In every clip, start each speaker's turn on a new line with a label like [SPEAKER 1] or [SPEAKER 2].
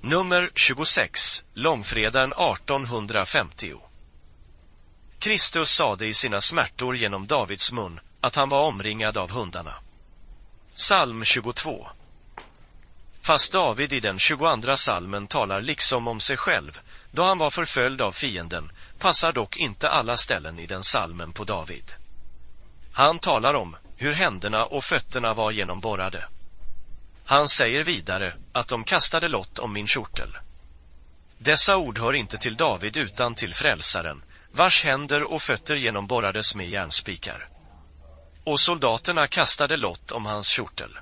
[SPEAKER 1] Nummer 26, långfredagen 1850. Kristus sade i sina smärtor genom Davids mun att han var omringad av hundarna. Psalm 22. Fast David i den 22:a psalmen talar liksom om sig själv, då han var förföljd av fienden, passar dock inte alla ställen i den psalmen på David. Han talar om hur händerna och fötterna var genomborrade. Han säger vidare att de kastade lott om min kjortel. Dessa ord hör inte till David utan till frälsaren, vars händer och fötter genomborrades med järnspikar. Och soldaterna kastade lott om hans kjortel.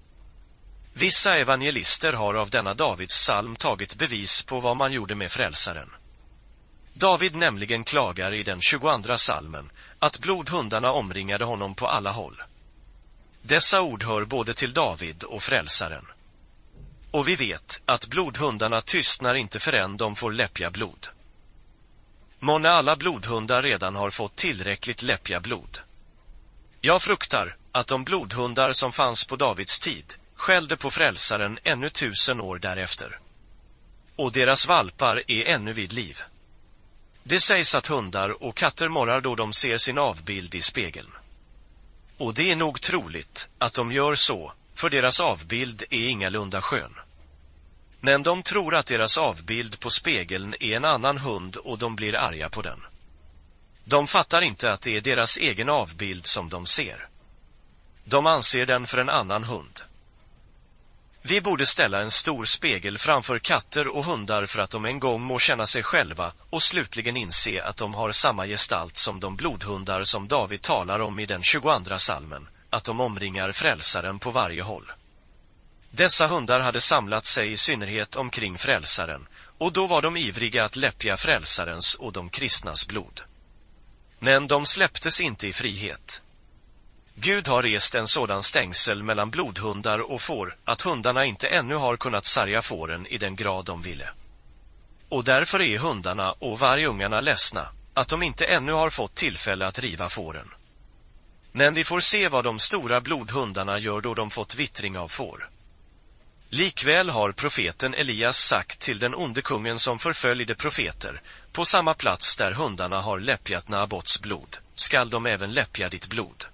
[SPEAKER 1] Vissa evangelister har av denna Davids psalm tagit bevis på vad man gjorde med frälsaren. David nämligen klagar i den 22:a psalmen att blodhundarna omringade honom på alla håll. Dessa ord hör både till David och frälsaren. Och vi vet att blodhundarna tystnar inte förrän de får läppja blod. Månne alla blodhundar redan har fått tillräckligt läppja blod. Jag fruktar att de blodhundar som fanns på Davids tid skällde på frälsaren ännu 1000 år därefter. Och deras valpar är ännu vid liv. Det sägs att hundar och katter morrar då de ser sin avbild i spegeln. Och det är nog troligt att de gör så, för deras avbild är ingalunda skön. Men de tror att deras avbild på spegeln är en annan hund och de blir arga på den. De fattar inte att det är deras egen avbild som de ser. De anser den för en annan hund. Vi borde ställa en stor spegel framför katter och hundar för att de en gång må känna sig själva och slutligen inse att de har samma gestalt som de blodhundar som David talar om i den 22:a psalmen, att de omringar frälsaren på varje håll. Dessa hundar hade samlat sig i synnerhet omkring frälsaren, och då var de ivriga att läppja frälsarens och de kristnas blod. Men de släpptes inte i frihet. Gud har rest en sådan stängsel mellan blodhundar och får att hundarna inte ännu har kunnat sarga fåren i den grad de ville. Och därför är hundarna och vargungarna ledsna att de inte ännu har fått tillfälle att riva fåren. Men vi får se vad de stora blodhundarna gör då de fått vittring av får. Likväl har profeten Elias sagt till den onde kungen som förföljde profeter, på samma plats där hundarna har läppjat Nabots blod, skall de även läppja ditt blod.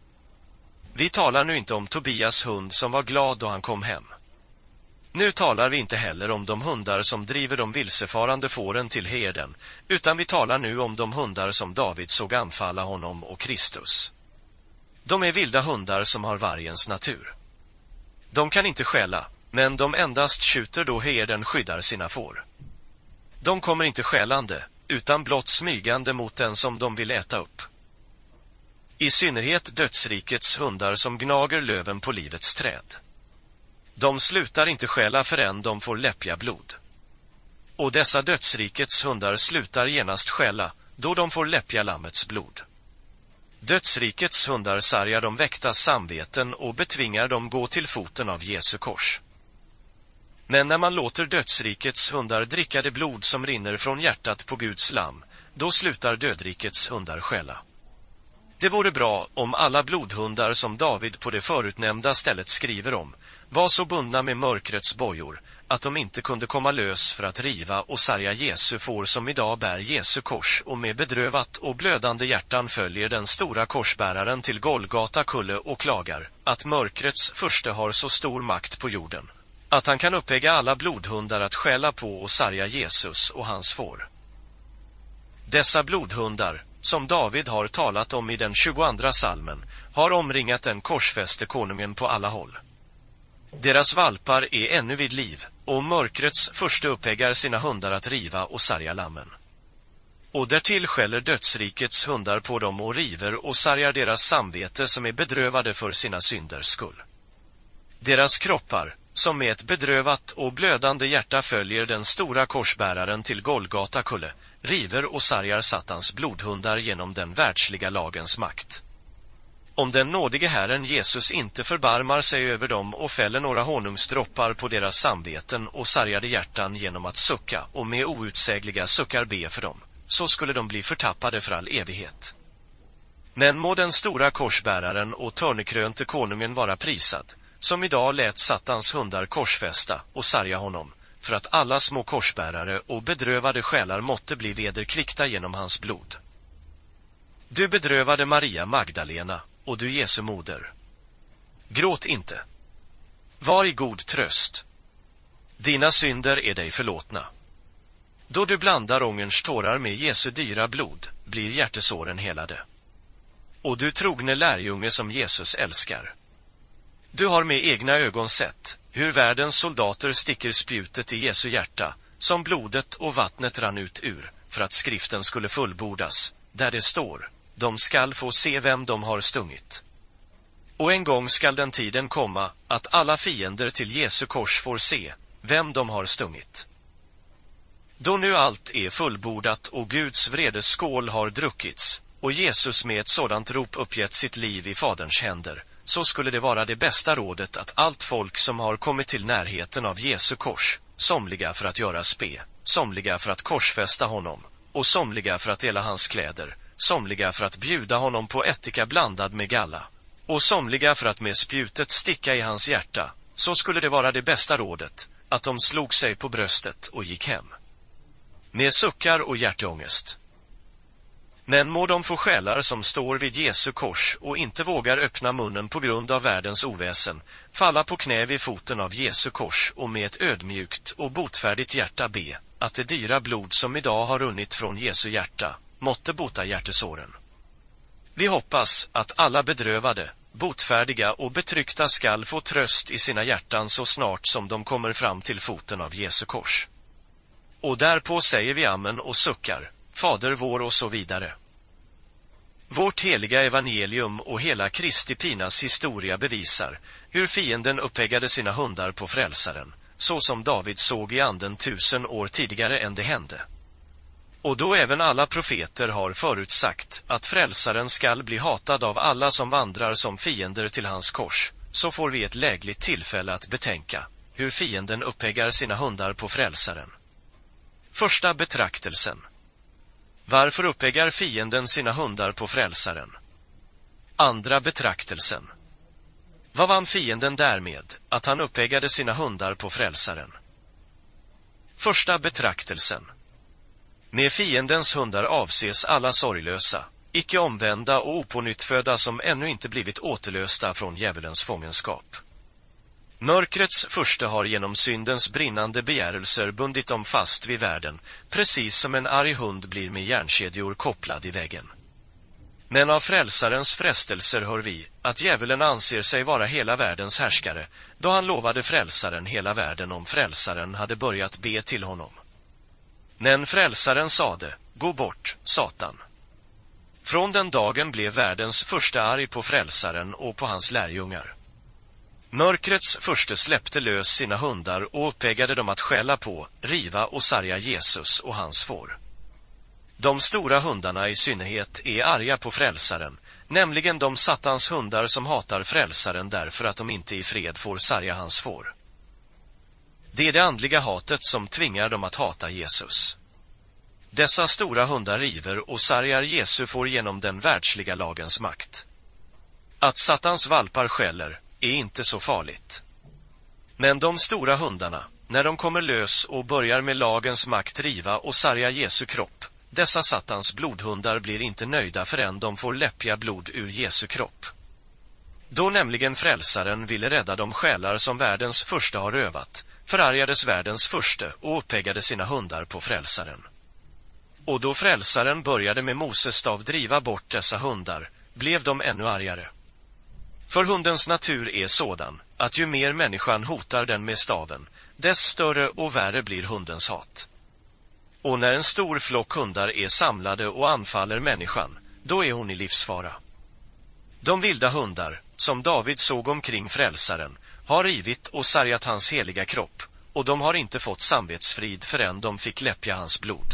[SPEAKER 1] Vi talar nu inte om Tobias hund som var glad då han kom hem. Nu talar vi inte heller om de hundar som driver de vilsefarande fåren till herden, utan vi talar nu om de hundar som David såg anfalla honom och Kristus. De är vilda hundar som har vargens natur. De kan inte skälla, men de endast tjuter då herden skyddar sina får. De kommer inte skällande, utan blott smygande mot den som de vill äta upp. I synnerhet dödsrikets hundar som gnager löven på livets träd. De slutar inte skälla förrän de får läppja blod. Och dessa dödsrikets hundar slutar genast skälla, då de får läppja lammets blod. Dödsrikets hundar sargar de väktas samveten och betvingar dem gå till foten av Jesu kors. Men när man låter dödsrikets hundar dricka det blod som rinner från hjärtat på Guds lamm, då slutar dödrikets hundar skälla. Det vore bra om alla blodhundar som David på det förutnämnda stället skriver om var så bundna med mörkrets bojor att de inte kunde komma lös för att riva och sarga Jesu får som idag bär Jesu kors och med bedrövat och blödande hjärtan följer den stora korsbäraren till Golgata kulle och klagar att mörkrets furste har så stor makt på jorden att han kan uppväga alla blodhundar att skälla på och sarga Jesus och hans får. Dessa blodhundar, som David har talat om i den 22:a psalmen, har omringat den korsfäste konungen på alla håll. Deras valpar är ännu vid liv, och mörkrets furste upphäggar sina hundar att riva och sarga lammen. Och därtill skäller dödsrikets hundar på dem och river och sargar deras samvete som är bedrövade för sina synders skull. Deras kroppar, som med ett bedrövat och blödande hjärta följer den stora korsbäraren till Golgata kulle, river och sargar Satans blodhundar genom den världsliga lagens makt. Om den nådige Herren Jesus inte förbarmar sig över dem och fäller några honungsdroppar på deras samveten och sargade hjärtan genom att sucka och med outsägliga suckar be för dem, så skulle de bli förtappade för all evighet. Men må den stora korsbäraren och törnekrönte konungen vara prisad, som idag lät Satans hundar korsfästa och sarga honom, för att alla små korsbärare och bedrövade själar måtte bli vederkvickta genom hans blod. Du bedrövade Maria Magdalena och du Jesu moder. Gråt inte. Var i god tröst. Dina synder är dig förlåtna. Då du blandar ångerns tårar med Jesu dyra blod blir hjärtesåren helade. Och du trogne lärjunge som Jesus älskar. Du har med egna ögon sett hur världens soldater sticker spjutet i Jesu hjärta, som blodet och vattnet rann ut ur, för att skriften skulle fullbordas, där det står: de skall få se vem de har stungit. Och en gång skall den tiden komma att alla fiender till Jesu kors får se vem de har stungit. Då nu allt är fullbordat och Guds vredes skål har druckits, och Jesus med ett sådant rop uppgett sitt liv i Faderns händer, så skulle det vara det bästa rådet att allt folk som har kommit till närheten av Jesu kors, somliga för att göra spe, somliga för att korsfästa honom, och somliga för att dela hans kläder, somliga för att bjuda honom på ättika blandad med galla, och somliga för att med spjutet sticka i hans hjärta, så skulle det vara det bästa rådet, att de slog sig på bröstet och gick hem. Med suckar och hjärtångest. Men må de få själar som står vid Jesu kors och inte vågar öppna munnen på grund av världens oväsen, falla på knä vid foten av Jesu kors och med ett ödmjukt och botfärdigt hjärta be, att det dyra blod som idag har runnit från Jesu hjärta, måtte bota hjärtesåren. Vi hoppas att alla bedrövade, botfärdiga och betryckta skall få tröst i sina hjärtan så snart som de kommer fram till foten av Jesu kors. Och därpå säger vi amen och suckar, Fader vår och så vidare. Vårt heliga evangelium och hela Kristi pinas historia bevisar hur fienden uppeggade sina hundar på frälsaren, så som David såg i anden 1000 år tidigare än det hände. Och då även alla profeter har förutsagt att frälsaren skall bli hatad av alla som vandrar som fiender till hans kors, så får vi ett lägligt tillfälle att betänka hur fienden uppeggar sina hundar på frälsaren. Första betraktelsen. Varför uppeggar fienden sina hundar på frälsaren? Andra betraktelsen. Vad vann fienden därmed, att han uppeggade sina hundar på frälsaren? Första betraktelsen. Med fiendens hundar avses alla sorglösa, icke omvända och opånyttfödda som ännu inte blivit återlösta från djävulens fångenskap. Mörkrets furste har genom syndens brinnande begärelser bundit dem fast vid världen, precis som en arg hund blir med järnkedjor kopplad i väggen. Men av frälsarens frestelser hör vi att djävulen anser sig vara hela världens härskare, då han lovade frälsaren hela världen om frälsaren hade börjat be till honom. Men frälsaren sade, gå bort, Satan. Från den dagen blev världens första arg på frälsaren och på hans lärjungar. Mörkrets furste släppte lös sina hundar och uppeggade dem att skälla på, riva och sarga Jesus och hans får. De stora hundarna i synnerhet är arga på frälsaren, nämligen de Satans hundar som hatar frälsaren därför att de inte i fred får sarga hans får. Det är det andliga hatet som tvingar dem att hata Jesus. Dessa stora hundar river och sargar Jesu får genom den världsliga lagens makt. Att Satans valpar skäller är inte så farligt. Men de stora hundarna, när de kommer lös och börjar med lagens makt riva och sarga Jesu kropp, dessa Satans blodhundar blir inte nöjda förrän de får läppiga blod ur Jesu kropp. Då nämligen frälsaren ville rädda de själar som världens första har rövat, förargades världens förste och uppeggade sina hundar på frälsaren. Och då frälsaren började med Moses stav driva bort dessa hundar, blev de ännu argare. För hundens natur är sådan, att ju mer människan hotar den med staven, dess större och värre blir hundens hat. Och när en stor flock hundar är samlade och anfaller människan, då är hon i livsfara. De vilda hundar, som David såg omkring frälsaren, har rivit och sargat hans heliga kropp, och de har inte fått samvetsfrid förrän de fick läppja hans blod.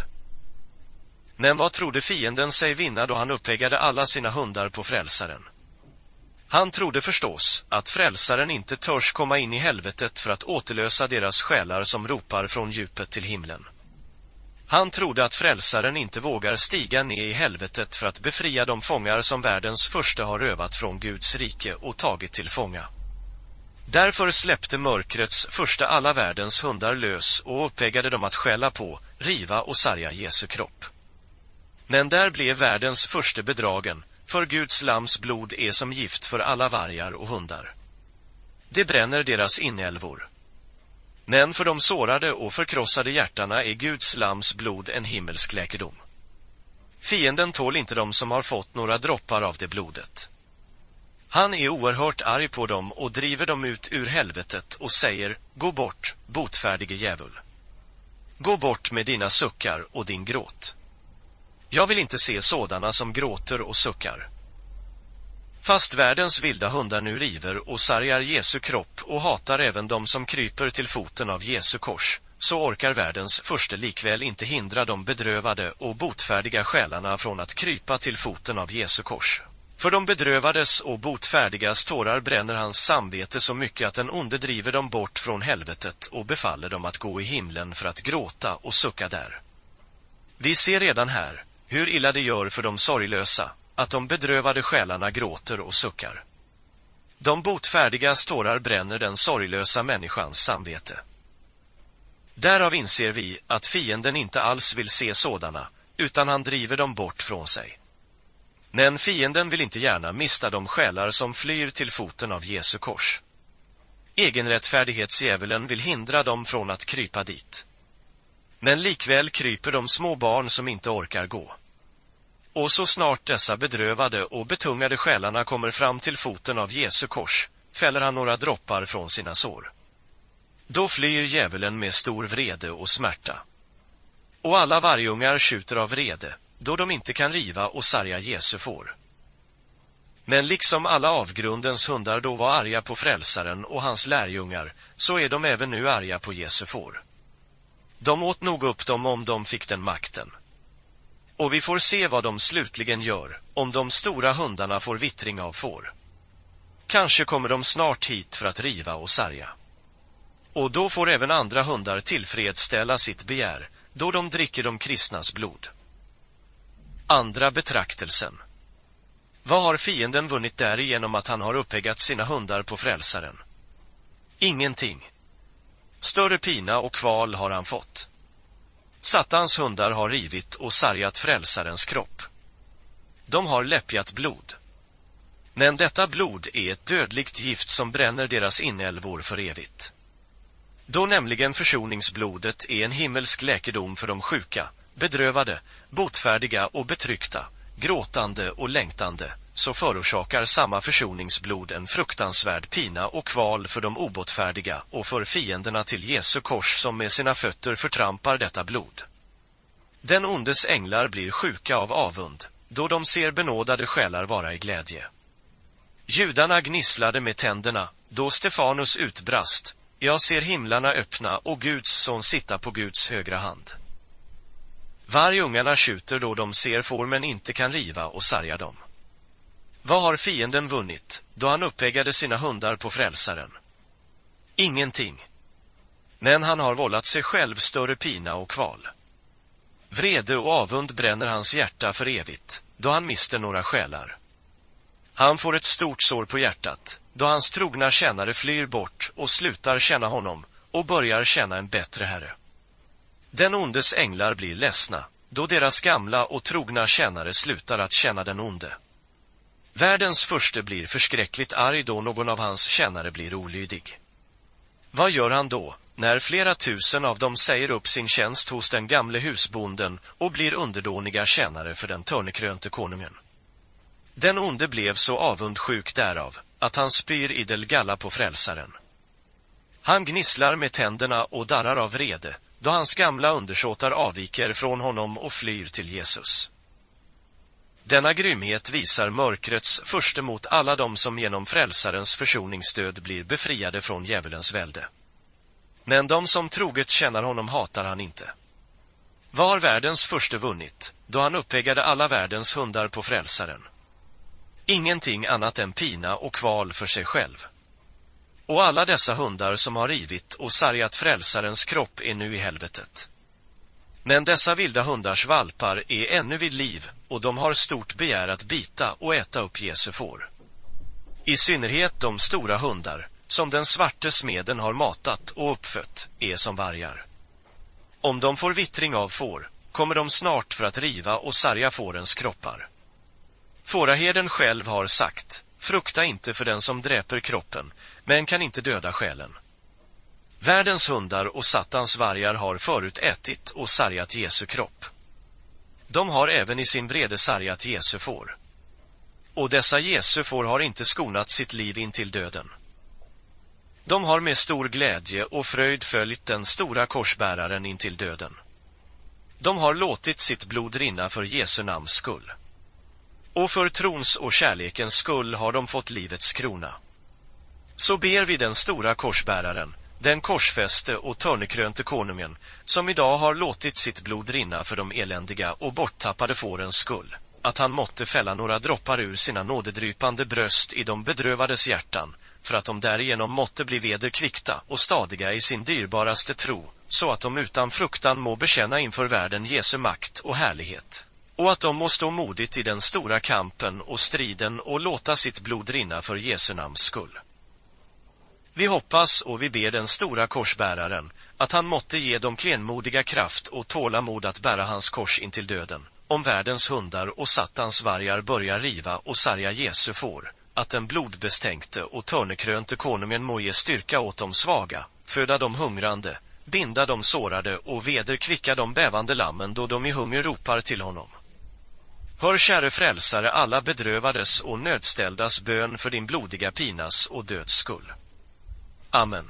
[SPEAKER 1] Men vad trodde fienden sig vinna då han uppeggade alla sina hundar på frälsaren? Han trodde förstås att frälsaren inte törs komma in i helvetet för att återlösa deras själar som ropar från djupet till himlen. Han trodde att frälsaren inte vågar stiga ner i helvetet för att befria de fångar som världens första har rövat från Guds rike och tagit till fånga. Därför släppte mörkrets första alla världens hundar lös och uppeggade dem att skälla på, riva och sarga Jesu kropp. Men där blev världens första bedragen, för Guds lams blod är som gift för alla vargar och hundar. Det bränner deras inälvor. Men för de sårade och förkrossade hjärtarna är Guds lams blod en himmelsk läkedom. Fienden tål inte dem som har fått några droppar av det blodet. Han är oerhört arg på dem och driver dem ut ur helvetet och säger: gå bort, botfärdige djävul. Gå bort med dina suckar och din gråt. Jag vill inte se sådana som gråter och suckar. Fast världens vilda hundar nu river och sargar Jesu kropp och hatar även de som kryper till foten av Jesu kors, så orkar världens första likväl inte hindra de bedrövade och botfärdiga själarna från att krypa till foten av Jesu kors. För de bedrövades och botfärdigas tårar bränner hans samvete så mycket att den onde driver dem bort från helvetet och befaller dem att gå i himlen för att gråta och sucka där. Vi ser redan här hur illa det gör för de sorglösa, att de bedrövade själarna gråter och suckar. De botfärdigas tårar bränner den sorglösa människans samvete. Därav inser vi att fienden inte alls vill se sådana, utan han driver dem bort från sig. Men fienden vill inte gärna mista de själar som flyr till foten av Jesu kors. Egenrättfärdighetsdjävulen vill hindra dem från att krypa dit. Men likväl kryper de små barn som inte orkar gå. Och så snart dessa bedrövade och betungade själarna kommer fram till foten av Jesu kors, fäller han några droppar från sina sår. Då flyr djävulen med stor vrede och smärta. Och alla vargungar skjuter av vrede, då de inte kan riva och sarga Jesu får. Men liksom alla avgrundens hundar då var arga på frälsaren och hans lärjungar, så är de även nu arga på Jesu får. De åt nog upp dem om de fick den makten. Och vi får se vad de slutligen gör, om de stora hundarna får vittring av får. Kanske kommer de snart hit för att riva och sarga. Och då får även andra hundar tillfredsställa sitt begär, då de dricker de kristnas blod. Andra betraktelsen. Vad har fienden vunnit därigenom att han har uppeggat sina hundar på frälsaren? Ingenting. Större pina och kval har han fått. Satans hundar har rivit och sargat frälsarens kropp. De har läppjat blod. Men detta blod är ett dödligt gift som bränner deras inälvor för evigt. Då nämligen försoningsblodet är en himmelsk läkedom för de sjuka, bedrövade, botfärdiga och betryckta, gråtande och längtande, så förorsakar samma försoningsblod en fruktansvärd pina och kval för de obotfärdiga och för fienderna till Jesu kors som med sina fötter förtrampar detta blod. Den ondes änglar blir sjuka av avund, då de ser benådade själar vara i glädje. Judarna gnisslade med tänderna, då Stefanus utbrast: jag ser himlarna öppna och Guds son sitta på Guds högra hand. Vargungarna skjuter då de ser får men inte kan riva och sarga dem. Vad har fienden vunnit, då han uppeggade sina hundar på frälsaren? Ingenting. Men han har vållat sig själv större pina och kval. Vrede och avund bränner hans hjärta för evigt, då han mister några själar. Han får ett stort sår på hjärtat, då hans trogna tjänare flyr bort och slutar känna honom och börjar känna en bättre herre. Den ondes änglar blir ledsna, då deras gamla och trogna tjänare slutar att känna den onde. Världens förste blir förskräckligt arg då någon av hans tjänare blir olydig. Vad gör han då, när flera tusen av dem säger upp sin tjänst hos den gamle husbonden och blir underdåniga tjänare för den törnekrönte konungen? Den onde blev så avundsjuk därav, att han spyr idel galla på frälsaren. Han gnisslar med tänderna och darrar av vrede, då hans gamla undersåtar avviker från honom och flyr till Jesus. Denna grymhet visar mörkrets förste mot alla dem som genom frälsarens försoningsstöd blir befriade från djävulens välde. Men de som troget känner honom hatar han inte. Vad har världens förste vunnit, då han uppeggade alla världens hundar på frälsaren? Ingenting annat än pina och kval för sig själv. Och alla dessa hundar som har rivit och sargat frälsarens kropp är nu i helvetet. Men dessa vilda hundars valpar är ännu vid liv, och de har stort begär att bita och äta upp Jesu får. I synnerhet de stora hundar, som den svarte smeden har matat och uppfött, är som vargar. Om de får vittring av får, kommer de snart för att riva och sarga fårens kroppar. Fåraherden själv har sagt: frukta inte för den som dräper kroppen, men kan inte döda själen. Världens hundar och Satans vargar har förut ätit och sargat Jesu kropp. De har även i sin vrede sargat Jesu får. Och dessa Jesu får har inte skonat sitt liv in till döden. De har med stor glädje och fröjd följt den stora korsbäraren in till döden. De har låtit sitt blod rinna för Jesu namns skull. Och för trons och kärlekens skull har de fått livets krona. Så ber vi den stora korsbäraren, den korsfäste och törnekrönte konungen, som idag har låtit sitt blod rinna för de eländiga och borttappade fårens skull, att han måtte fälla några droppar ur sina nådedrypande bröst i de bedrövades hjärtan, för att de därigenom måtte bli vederkvickta och stadiga i sin dyrbaraste tro, så att de utan fruktan må bekänna inför världen Jesu makt och härlighet, och att de må stå modigt i den stora kampen och striden och låta sitt blod rinna för Jesu namns skull. Vi hoppas och vi ber den stora korsbäraren att han måtte ge dem klenmodiga kraft och tålamod att bära hans kors in till döden, om världens hundar och Satans vargar börjar riva och sarga Jesu får, att den blodbestänkte och törnekrönte konungen må ge styrka åt de svaga, föda de hungrande, binda de sårade och vederkvicka de bävande lammen då de i hunger ropar till honom. Hör, käre frälsare, alla bedrövades och nödställdas bön för din blodiga pinas och döds skull. Amen.